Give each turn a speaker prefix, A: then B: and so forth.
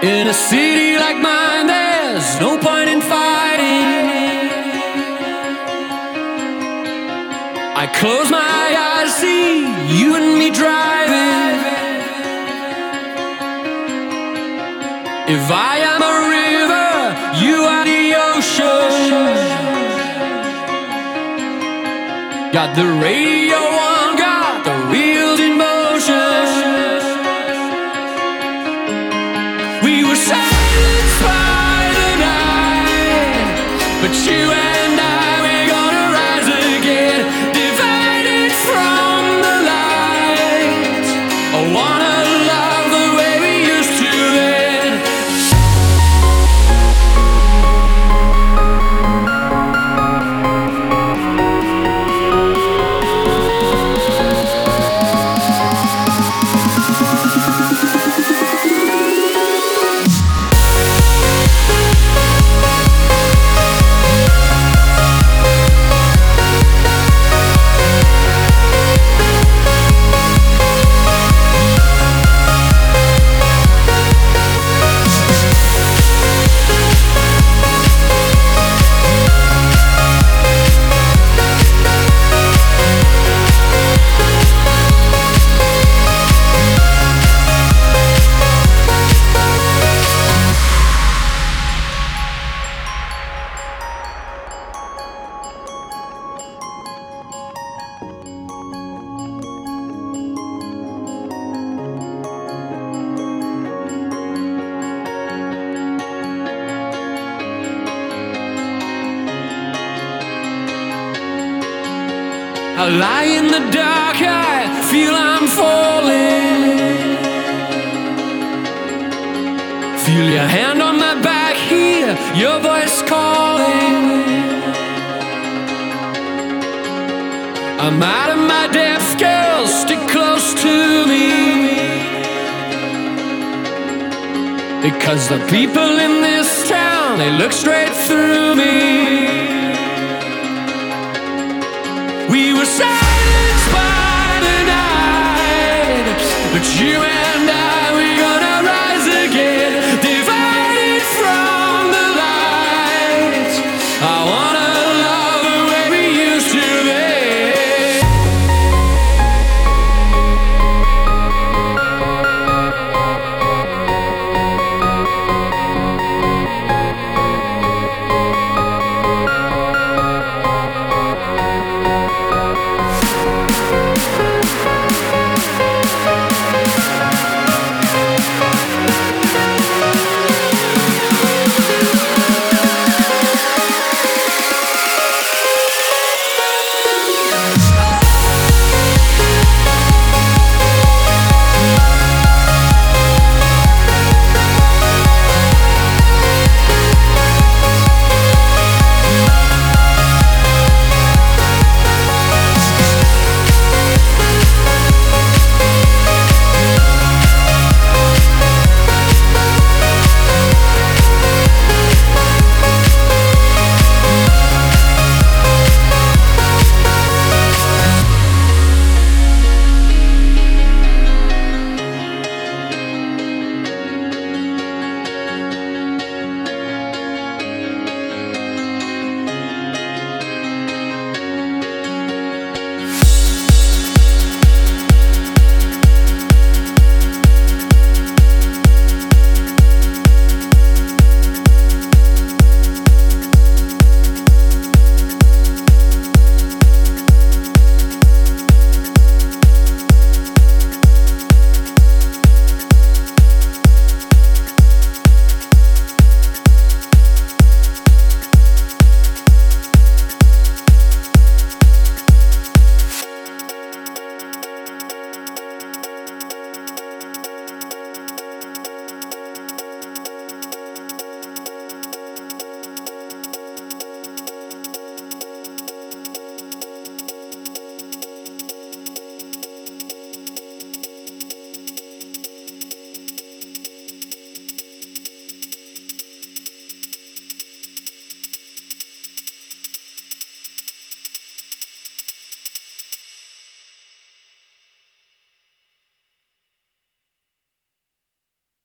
A: In a city like mine, there's no point in fighting. I close my eyes, see you and me driving. If I am a river, you are the ocean. Got the radio on, got the wheels in motion. We were silenced by the night, but you and I, we're gonna rise again, divided from the light. I wanna love the way we used to then. I lie in the dark, I feel I'm falling. Feel your hand on my back, hear your voice calling. I'm out of my depth, girl, stick close to me. Because the people in this town, they look straight through me. We were silenced by the night, but you and I